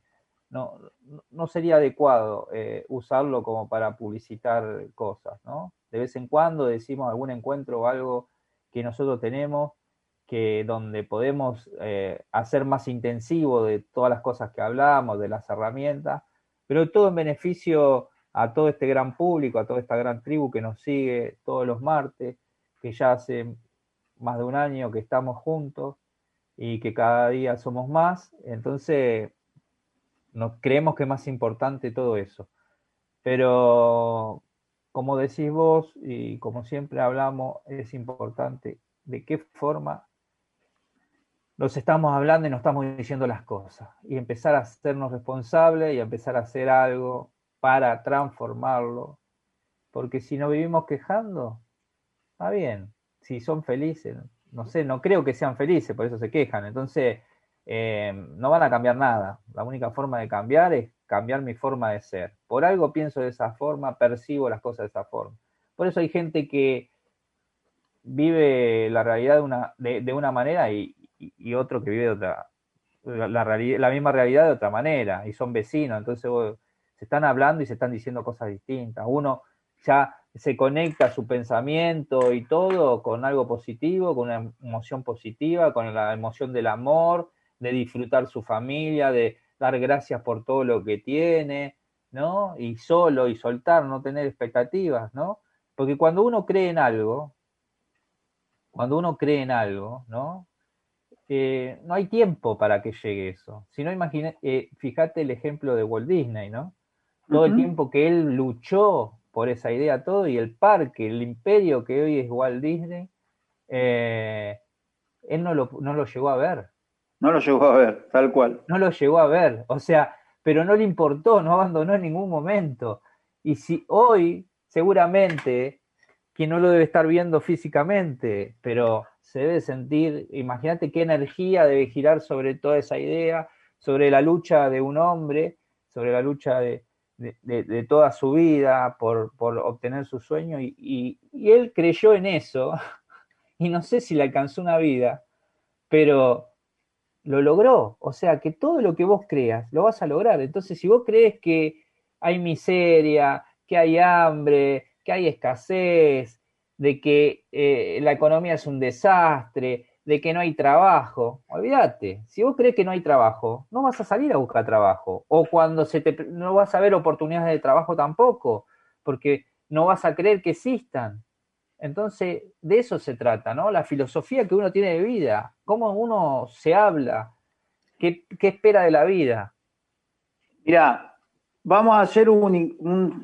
D: no sería adecuado usarlo como para publicitar cosas, ¿no? De vez en cuando decimos algún encuentro o algo que nosotros tenemos, que donde podemos hacer más intensivo de todas las cosas que hablamos, de las herramientas, pero todo en beneficio a todo este gran público, a toda esta gran tribu que nos sigue todos los martes, que ya hace más de un año que estamos juntos y que cada día somos más. Entonces nos creemos que es más importante todo eso. Pero como decís vos y como siempre hablamos, es importante de qué forma nos estamos hablando y nos estamos diciendo las cosas, y empezar a hacernos responsables y a empezar a hacer algo para transformarlo, porque si no vivimos quejando, está bien, si son felices, no sé, no creo que sean felices, por eso se quejan, entonces no van a cambiar nada. La única forma de cambiar es cambiar mi forma de ser. Por algo pienso de esa forma, percibo las cosas de esa forma. Por eso hay gente que vive la realidad de una manera y otro que vive de otra, la misma realidad de otra manera, y son vecinos, entonces se están hablando y se están diciendo cosas distintas. Uno ya se conecta su pensamiento y todo con algo positivo, con una emoción positiva, con la emoción del amor, de disfrutar su familia, de dar gracias por todo lo que tiene, ¿no? Y soltar, no tener expectativas, ¿no? Porque cuando uno cree en algo, ¿no? No hay tiempo para que llegue eso. Si no, fíjate el ejemplo de Walt Disney, ¿no? Todo el tiempo que él luchó por esa idea, todo, y el parque, el imperio que hoy es Walt Disney, él no lo llegó a ver.
C: No lo llegó a ver, tal cual.
D: No lo llegó a ver, o sea, pero no le importó, no abandonó en ningún momento. Y si hoy, seguramente, que no lo debe estar viendo físicamente, pero se debe sentir, imagínate qué energía debe girar sobre toda esa idea, sobre la lucha de un hombre, sobre la lucha de toda su vida por obtener su sueño, y él creyó en eso, y no sé si le alcanzó una vida, pero lo logró. O sea, que todo lo que vos creas, lo vas a lograr. Entonces, si vos crees que hay miseria, que hay hambre, que hay escasez, de que la economía es un desastre, de que no hay trabajo, olvídate. Si vos crees que no hay trabajo, no vas a salir a buscar trabajo. O cuando no vas a ver oportunidades de trabajo tampoco, porque no vas a creer que existan. Entonces, de eso se trata, ¿no? La filosofía que uno tiene de vida, cómo uno se habla, qué espera de la vida.
C: Mirá, vamos a hacer un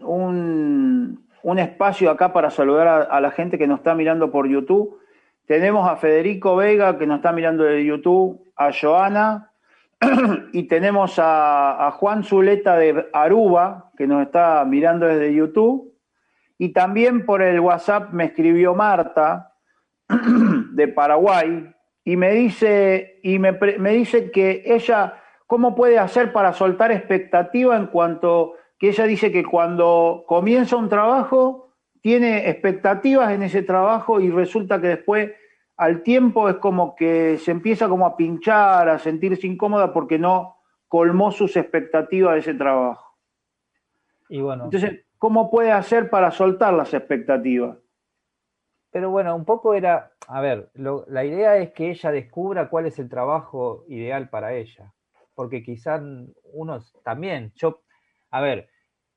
C: espacio acá para saludar a la gente que nos está mirando por YouTube. Tenemos a Federico Vega, que nos está mirando de YouTube, a Joana, y tenemos a Juan Zuleta de Aruba, que nos está mirando desde YouTube. Y también por el WhatsApp me escribió Marta, de Paraguay, y me dice que ella, ¿cómo puede hacer para soltar expectativa en cuanto que ella dice que cuando comienza un trabajo tiene expectativas en ese trabajo y resulta que después al tiempo es como que se empieza como a pinchar, a sentirse incómoda porque no colmó sus expectativas de ese trabajo?
D: Y bueno,
C: entonces, ¿cómo puede hacer para soltar las expectativas?
D: pero bueno, un poco era, a ver, la idea es que ella descubra cuál es el trabajo ideal para ella, porque quizás uno también, a ver,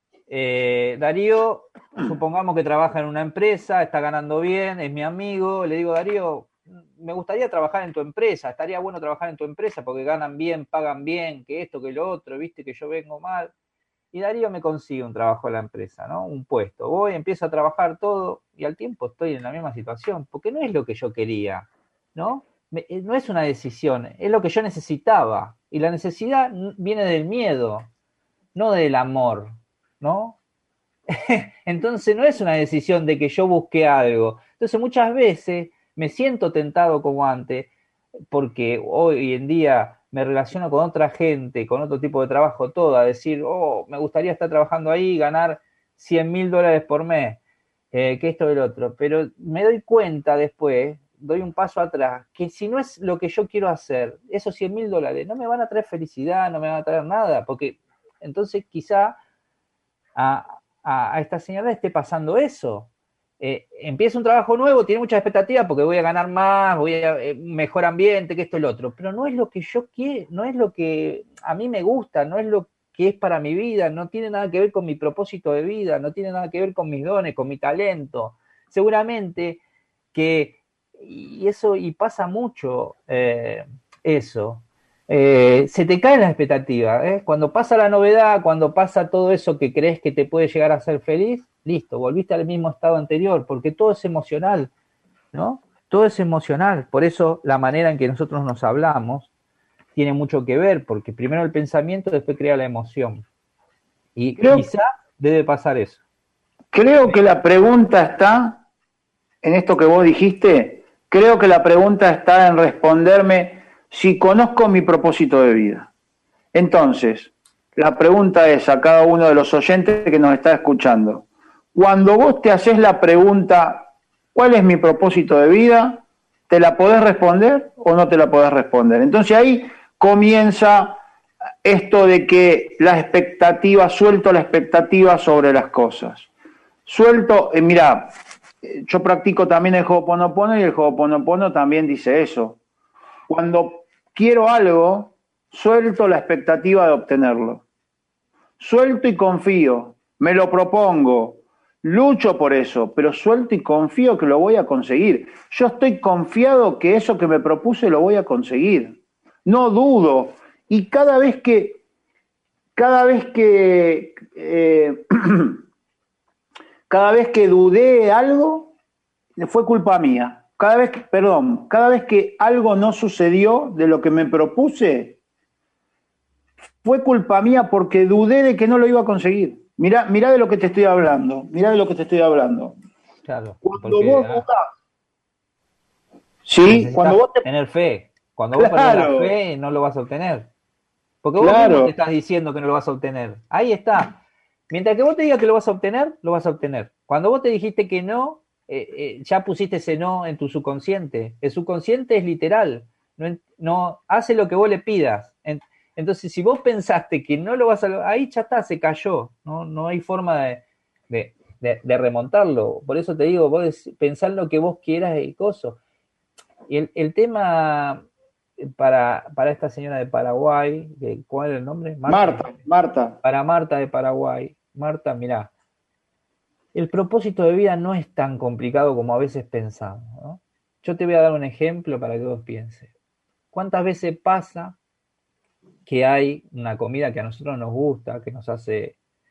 D: Darío, supongamos que trabaja en una empresa, está ganando bien, es mi amigo, le digo, Darío, me gustaría trabajar en tu empresa, estaría bueno trabajar en tu empresa porque ganan bien, pagan bien, que esto, que lo otro, viste que yo vengo mal. Y Darío me consigue un trabajo en la empresa, ¿no? Un puesto. Voy, empiezo a trabajar todo y al tiempo estoy en la misma situación, porque no es lo que yo quería, ¿no? No es una decisión, es lo que yo necesitaba. Y la necesidad viene del miedo, no del amor, ¿no? Entonces no es una decisión de que yo busque algo. Entonces muchas veces me siento tentado como antes, porque hoy en día me relaciono con otra gente, con otro tipo de trabajo, todo, a decir, me gustaría estar trabajando ahí, ganar $100.000 por mes, que esto y el otro, pero me doy cuenta después, doy un paso atrás, que si no es lo que yo quiero hacer, esos $100.000 no me van a traer felicidad, no me van a traer nada, porque entonces quizá a esta señora le esté pasando eso, empieza un trabajo nuevo, tiene muchas expectativas porque voy a ganar más, voy a un mejor ambiente, que esto y lo otro, pero no es lo que yo quiero, no es lo que a mí me gusta, no es lo que es para mi vida, no tiene nada que ver con mi propósito de vida, no tiene nada que ver con mis dones, con mi talento. Seguramente que, y pasa mucho eso, se te caen las expectativas, ¿eh? Cuando pasa la novedad, cuando pasa todo eso que crees que te puede llegar a hacer feliz, listo, volviste al mismo estado anterior, porque todo es emocional, ¿no? Todo es emocional, por eso la manera en que nosotros nos hablamos tiene mucho que ver, porque primero el pensamiento, después crea la emoción. Y quizá debe pasar eso.
C: Creo que la pregunta está, en esto que vos dijiste, creo que la pregunta está en responderme si conozco mi propósito de vida. Entonces, la pregunta es a cada uno de los oyentes que nos está escuchando. Cuando vos te haces la pregunta, ¿cuál es mi propósito de vida? ¿Te la podés responder o no te la podés responder? Entonces ahí comienza esto de que suelto la expectativa sobre las cosas. Suelto, mirá, yo practico también el Ho'oponopono y el Ho'oponopono también dice eso. Cuando quiero algo, suelto la expectativa de obtenerlo. Suelto y confío, me lo propongo, lucho por eso, pero suelto y confío que lo voy a conseguir. Yo estoy confiado que eso que me propuse lo voy a conseguir. No dudo. Y cada vez que cada vez que dudé algo, fue culpa mía. Cada vez que algo no sucedió de lo que me propuse, fue culpa mía porque dudé de que no lo iba a conseguir. Mirá de lo que te estoy hablando.
D: Claro,
C: cuando vos dudás, ¿sí? Cuando vos
D: tener fe. Cuando vos perdés la fe, no lo vas a obtener. Porque vos mismo te estás diciendo que no lo vas a obtener. Ahí está. Mientras que vos te digas que lo vas a obtener, lo vas a obtener. Cuando vos te dijiste que no, ya pusiste ese no en tu subconsciente. El subconsciente es literal. No hace lo que vos le pidas. Entonces, si vos pensaste que no lo vas a... Ahí ya está, se cayó. No hay forma de remontarlo. Por eso te digo, vos pensá en lo que vos quieras y cosas. Y el tema... Para esta señora de Paraguay, ¿cuál es el nombre?
C: Marta.
D: Para Marta de Paraguay. Marta, mirá, el propósito de vida no es tan complicado como a veces pensamos, ¿no? Yo te voy a dar un ejemplo para que vos pienses. ¿Cuántas veces pasa que hay una comida que a nosotros nos gusta, que nos hace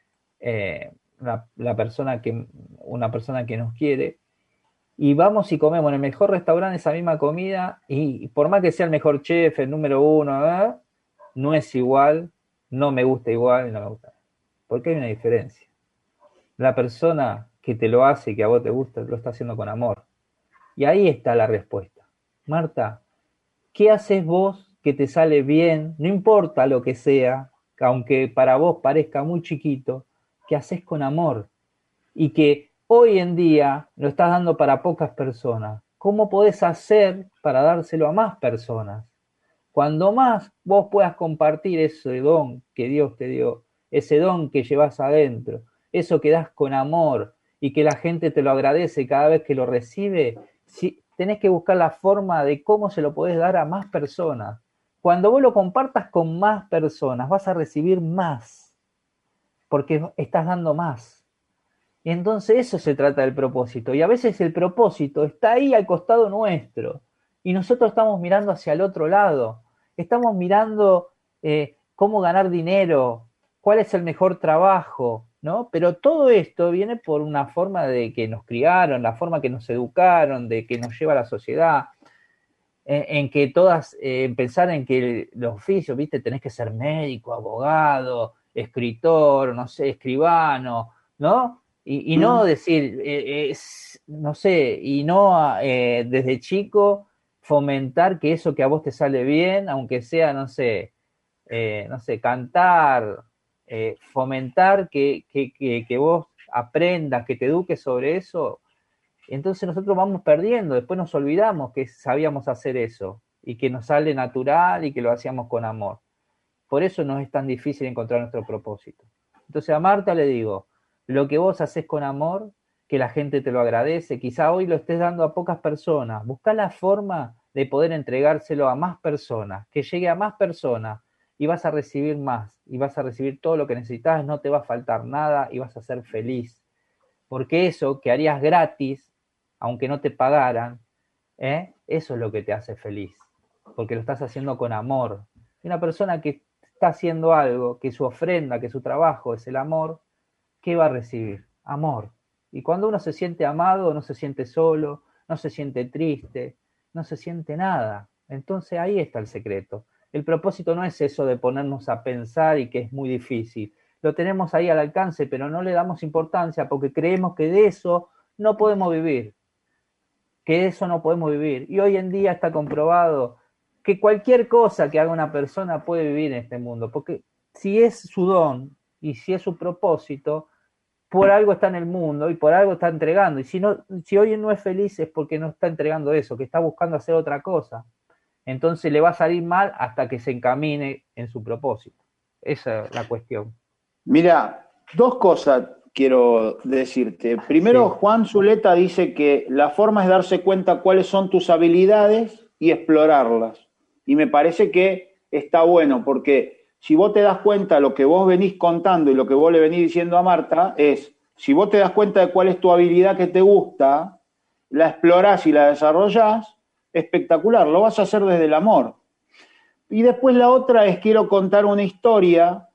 D: una persona que nos quiere, y vamos y comemos en el mejor restaurante esa misma comida, y por más que sea el mejor chef, el número uno, no es igual, no me gusta igual y no me gusta? Porque hay una diferencia. La persona que te lo hace y que a vos te gusta, lo está haciendo con amor. Y ahí está la respuesta. Marta, ¿qué haces vos que te sale bien? No importa lo que sea, aunque para vos parezca muy chiquito, que haces con amor y que hoy en día lo estás dando para pocas personas. ¿Cómo podés hacer para dárselo a más personas? Cuando más vos puedas compartir ese don que Dios te dio, ese don que llevas adentro, eso que das con amor y que la gente te lo agradece cada vez que lo recibe, tenés que buscar la forma de cómo se lo podés dar a más personas. Cuando vos lo compartas con más personas, vas a recibir más, porque estás dando más. Y entonces eso se trata del propósito. Y a veces el propósito está ahí al costado nuestro. Y nosotros estamos mirando hacia el otro lado. Estamos mirando cómo ganar dinero, cuál es el mejor trabajo, ¿no? Pero todo esto viene por una forma de que nos criaron, la forma que nos educaron, de que nos lleva la sociedad, en que todas, pensar en que los oficios, ¿viste? Tenés que ser médico, abogado, escritor, no sé, escribano, ¿no? Y no decir, no sé, y no desde chico fomentar que eso que a vos te sale bien, aunque sea, no sé, cantar, fomentar que vos aprendas, que te eduques sobre eso. Entonces nosotros vamos perdiendo, después nos olvidamos que sabíamos hacer eso y que nos sale natural y que lo hacíamos con amor. Por eso nos es tan difícil encontrar nuestro propósito. Entonces a Marta le digo, lo que vos haces con amor que la gente te lo agradece, quizá hoy lo estés dando a pocas personas, busca la forma de poder entregárselo a más personas, que llegue a más personas y vas a recibir más, y vas a recibir todo lo que necesitas, no te va a faltar nada y vas a ser feliz. Porque eso que harías gratis, aunque no te pagaran, eso es lo que te hace feliz, porque lo estás haciendo con amor. Y una persona que está haciendo algo, que su ofrenda, que su trabajo es el amor, ¿qué va a recibir? Amor. Y cuando uno se siente amado, no se siente solo, no se siente triste, no se siente nada. Entonces ahí está el secreto. El propósito no es eso de ponernos a pensar y que es muy difícil. Lo tenemos ahí al alcance, pero no le damos importancia porque creemos que de eso no podemos vivir. Que de eso no podemos vivir. Y hoy en día está comprobado que cualquier cosa que haga una persona puede vivir en este mundo. Porque si es su don y si es su propósito, por algo está en el mundo y por algo está entregando. Y si hoy no es feliz es porque no está entregando eso, que está buscando hacer otra cosa. Entonces le va a salir mal hasta que se encamine en su propósito. Esa es la cuestión.
C: Mira, dos cosas quiero decirte. Primero,
D: Sí.
C: Juan Zuleta dice que la forma es darse cuenta cuáles son tus habilidades y explorarlas. Y me parece que está bueno, porque si vos te das cuenta, lo que vos venís contando y lo que vos le venís diciendo a Marta es, si vos te das cuenta de cuál es tu habilidad que te gusta, la explorás y la desarrollás, espectacular, lo vas a hacer desde el amor. Y después la otra es, quiero contar una historia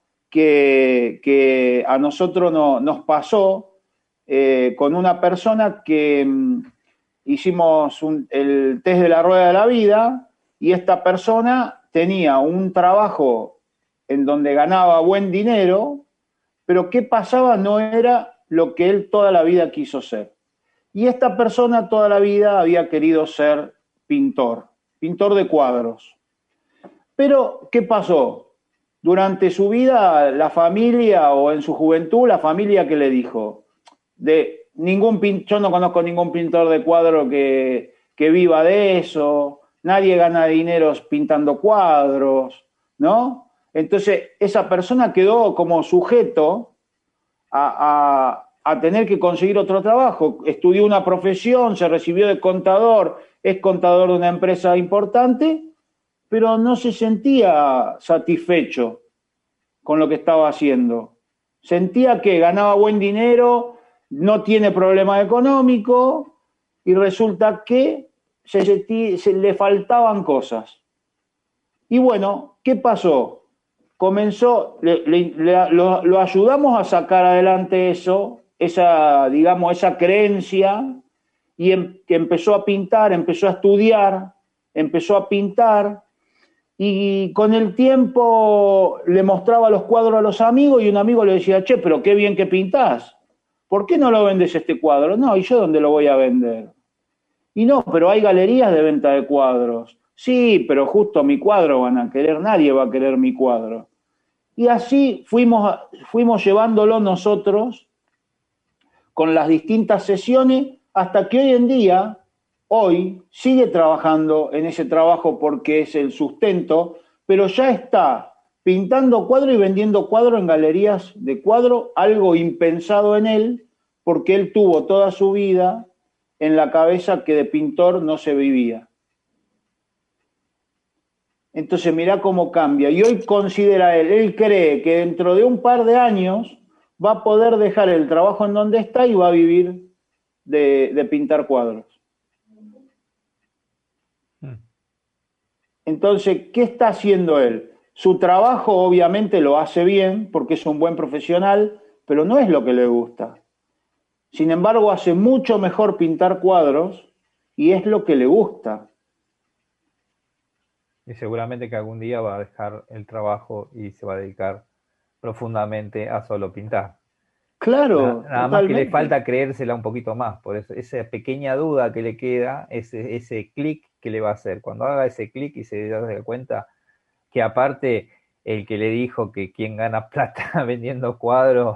C: que a nosotros nos pasó con una persona que hicimos el test de la rueda de la vida y esta persona tenía un trabajo en donde ganaba buen dinero, pero qué pasaba no era lo que él toda la vida quiso ser. Y esta persona toda la vida había querido ser pintor de cuadros. Pero, ¿qué pasó? Durante su vida, la familia, o en su juventud, la familia, ¿qué le dijo? Yo no conozco ningún pintor de cuadro que viva de eso, nadie gana dinero pintando cuadros, ¿no? Entonces, esa persona quedó como sujeto a tener que conseguir otro trabajo. Estudió una profesión, se recibió de contador, es contador de una empresa importante, pero no se sentía satisfecho con lo que estaba haciendo. Sentía que ganaba buen dinero, no tiene problema económico, y resulta que le faltaban cosas. Y bueno, ¿qué pasó? Comenzó, lo ayudamos a sacar adelante eso, digamos, esa creencia, y que empezó a pintar, empezó a estudiar, empezó a pintar, y con el tiempo le mostraba los cuadros a los amigos y un amigo le decía, che, pero qué bien que pintás, ¿por qué no lo vendes este cuadro? No, ¿y yo dónde lo voy a vender? Y no, pero hay galerías de venta de cuadros. Sí, pero justo mi cuadro van a querer, nadie va a querer mi cuadro. Y así fuimos llevándolo nosotros con las distintas sesiones hasta que hoy en día, hoy, sigue trabajando en ese trabajo porque es el sustento, pero ya está pintando cuadro y vendiendo cuadro en galerías de cuadro, algo impensado en él, porque él tuvo toda su vida en la cabeza que de pintor no se vivía. Entonces mirá cómo cambia. Y hoy considera él cree que dentro de un par de años va a poder dejar el trabajo en donde está y va a vivir de pintar cuadros. Entonces, ¿qué está haciendo él? Su trabajo obviamente lo hace bien porque es un buen profesional, pero no es lo que le gusta. Sin embargo, hace mucho mejor pintar cuadros y es lo que le gusta.
D: Y seguramente que algún día va a dejar el trabajo y se va a dedicar profundamente a solo pintar.
C: Claro,
D: Nada más que le falta creérsela un poquito más, por eso esa pequeña duda que le queda, ese clic que le va a hacer. Cuando haga ese clic y se da cuenta que aparte el que le dijo que quien gana plata vendiendo cuadros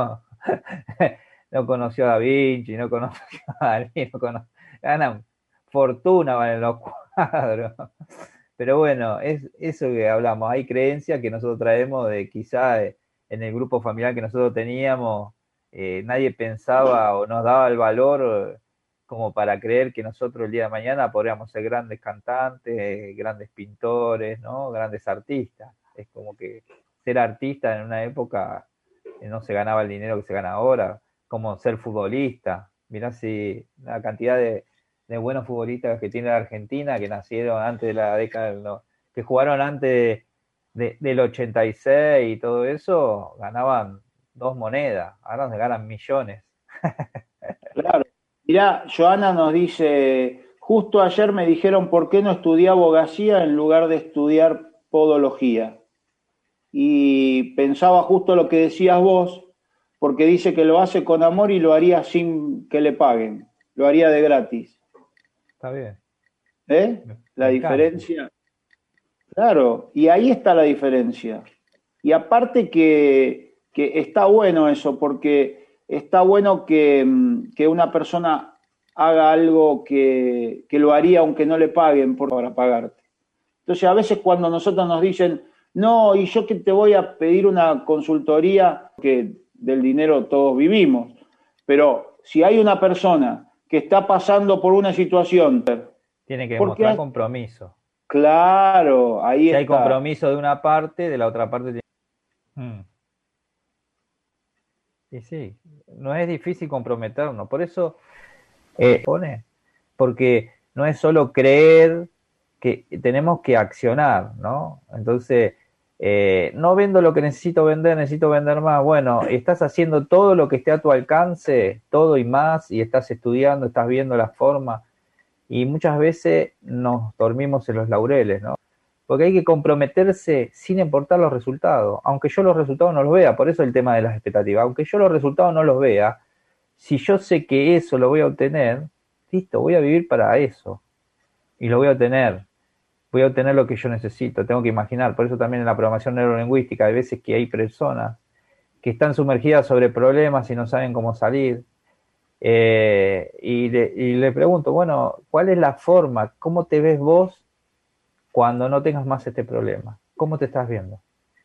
D: no conoció a Da Vinci, no conoció a Dalí, ganan fortuna en los cuadros. Pero bueno, es eso que hablamos, hay creencias que nosotros traemos de quizá en el grupo familiar que nosotros teníamos, nadie pensaba o nos daba el valor como para creer que nosotros el día de mañana podríamos ser grandes cantantes, grandes pintores, ¿no? Grandes artistas. Es como que ser artista en una época no se ganaba el dinero que se gana ahora, como ser futbolista. Mirá si la cantidad de buenos futbolistas que tiene la Argentina, que nacieron antes de la década, que jugaron antes del 86 y todo eso, ganaban 2 monedas, ahora se ganan millones.
C: Claro. Mirá, Joana nos dice, justo ayer me dijeron por qué no estudié abogacía en lugar de estudiar podología. Y pensaba justo lo que decías vos, porque dice que lo hace con amor y lo haría sin que le paguen, lo haría de gratis.
D: Está bien.
C: La diferencia. Claro, y ahí está la diferencia. Y aparte que está bueno eso, porque está bueno que una persona haga algo que lo haría aunque no le paguen para pagarte. Entonces, a veces cuando nosotros nos dicen, no, y yo que te voy a pedir una consultoría, que del dinero todos vivimos, pero si hay una persona que está pasando por una situación,
D: tiene que demostrar compromiso.
C: Claro, ahí está.
D: Si hay compromiso de una parte, de la otra parte tiene... Y sí, no es difícil comprometernos, por eso porque no es solo creer, que tenemos que accionar, ¿no? Entonces, no vendo lo que necesito vender más. Bueno, estás haciendo todo lo que esté a tu alcance, todo y más, y estás estudiando, estás viendo la forma, y muchas veces nos dormimos en los laureles, ¿no? Porque hay que comprometerse sin importar los resultados, aunque yo los resultados no los vea, por eso el tema de las expectativas, aunque yo los resultados no los vea, si yo sé que eso lo voy a obtener, listo, voy a vivir para eso, y lo voy a obtener lo que yo necesito, tengo que imaginar, por eso también en la programación neurolingüística hay veces que hay personas que están sumergidas sobre problemas y no saben cómo salir, y le pregunto, bueno, ¿cuál es la forma? ¿Cómo te ves vos cuando no tengas más este problema? ¿Cómo te estás viendo?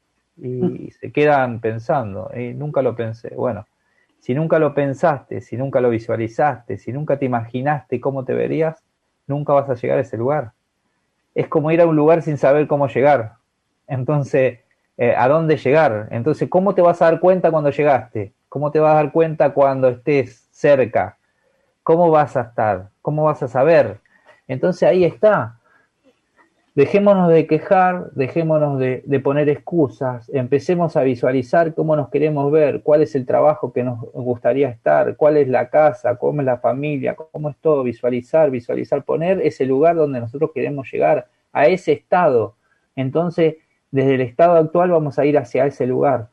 D: Y se quedan pensando, nunca lo pensé. Bueno, si nunca lo pensaste, si nunca lo visualizaste, si nunca te imaginaste cómo te verías, nunca vas a llegar a ese lugar. Es como ir a un lugar sin saber cómo llegar. Entonces, ¿a dónde llegar? Entonces, ¿cómo te vas a dar cuenta cuando llegaste? ¿Cómo te vas a dar cuenta cuando estés cerca? ¿Cómo vas a estar? ¿Cómo vas a saber? Entonces, ahí está. Dejémonos de quejar, dejémonos de poner excusas, empecemos a visualizar cómo nos queremos ver, cuál es el trabajo que nos gustaría estar, cuál es la casa, cómo es la familia, cómo es todo, visualizar, poner ese lugar donde nosotros queremos llegar, a ese estado. Entonces, desde el estado actual vamos a ir hacia ese lugar,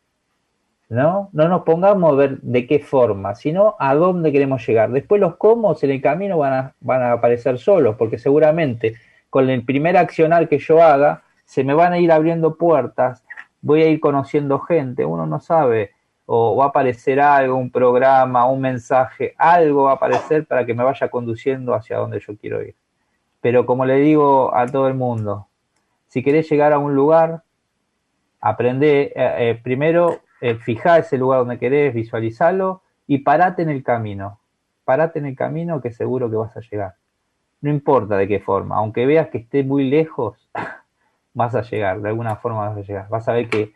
D: ¿no? No nos pongamos a ver de qué forma, sino a dónde queremos llegar. Después los cómo en el camino van a aparecer solos, porque seguramente con el primer accionar que yo haga, se me van a ir abriendo puertas, voy a ir conociendo gente, uno no sabe, o va a aparecer algo, un programa, un mensaje, algo va a aparecer para que me vaya conduciendo hacia donde yo quiero ir. Pero como le digo a todo el mundo, si querés llegar a un lugar, aprende, primero fijá ese lugar donde querés, visualizalo y parate en el camino que seguro que vas a llegar. No importa de qué forma, aunque veas que esté muy lejos, vas a llegar, de alguna forma vas a llegar. Vas a ver que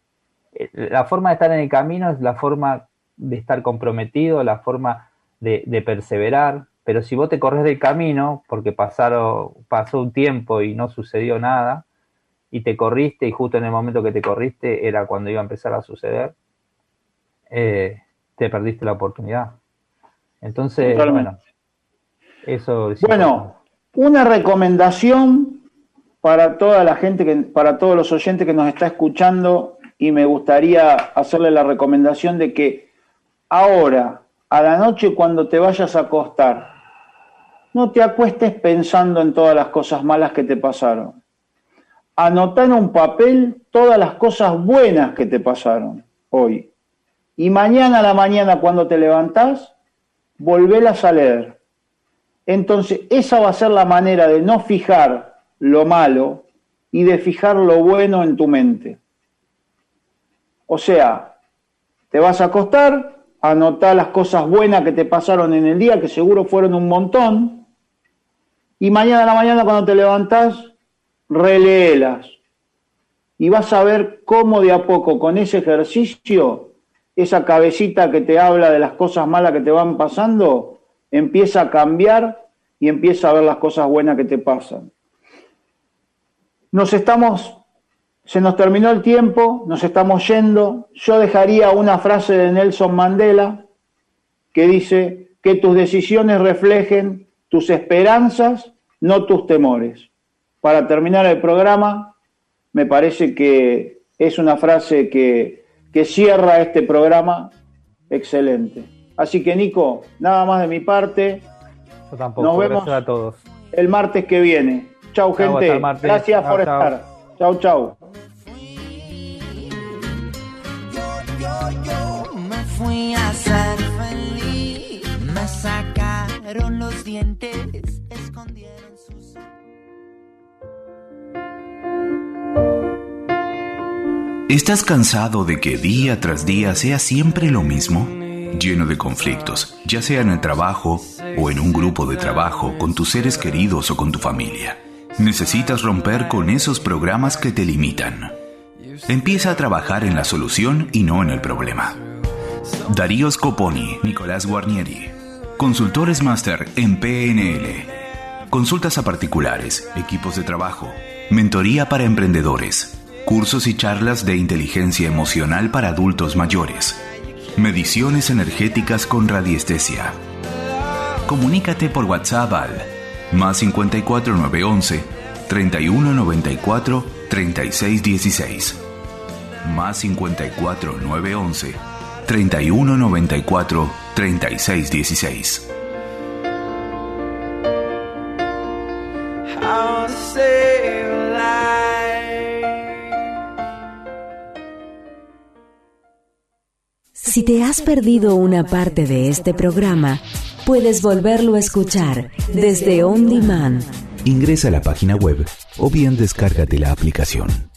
D: la forma de estar en el camino es la forma de estar comprometido, la forma de perseverar, pero si vos te corres del camino, porque pasó un tiempo y no sucedió nada, y te corriste, y justo en el momento que te corriste era cuando iba a empezar a suceder, te perdiste la oportunidad. Entonces, bueno, eso es
C: bueno, una recomendación para toda la gente, para todos los oyentes que nos está escuchando, y me gustaría hacerle la recomendación de que ahora, a la noche cuando te vayas a acostar, no te acuestes pensando en todas las cosas malas que te pasaron. Anotá en un papel todas las cosas buenas que te pasaron hoy. Y mañana a la mañana cuando te levantás, volvélas a leer. Entonces, esa va a ser la manera de no fijar lo malo y de fijar lo bueno en tu mente. O sea, te vas a acostar, anotá las cosas buenas que te pasaron en el día, que seguro fueron un montón, y mañana a la mañana cuando te levantás, reléelas. Y vas a ver cómo de a poco con ese ejercicio, esa cabecita que te habla de las cosas malas que te van pasando, empieza a cambiar y empieza a ver las cosas buenas que te pasan. Se nos terminó el tiempo, nos estamos yendo. Yo dejaría una frase de Nelson Mandela que dice que tus decisiones reflejen tus esperanzas, no tus temores. Para terminar el programa, me parece que es una frase que cierra este programa excelente. Así que, Nico, nada más de mi parte.
D: Yo tampoco.
C: Nos vemos
D: a todos
C: el martes que viene. Chau, gente. Gracias por estar. Chau, chau.
B: Yo me fui a ser feliz. Me sacaron los dientes, escondieron sus...
A: ¿Estás cansado de que día tras día sea siempre lo mismo? Lleno de conflictos, ya sea en el trabajo o en un grupo de trabajo, con tus seres queridos o con tu familia. Necesitas romper con esos programas que te limitan. Empieza a trabajar en la solución y no en el problema. Darío Scoponi, Nicolás Guarnieri. Consultores máster en PNL. Consultas a particulares, equipos de trabajo, mentoría para emprendedores, cursos y charlas de inteligencia emocional para adultos mayores, mediciones energéticas con radiestesia. Comunícate por WhatsApp al +54 911 3194 3616. +54 911 3194 3616.
E: Si te has perdido una parte de este programa, puedes volverlo a escuchar desde On Demand.
A: Ingresa a la página web o bien descárgate la aplicación.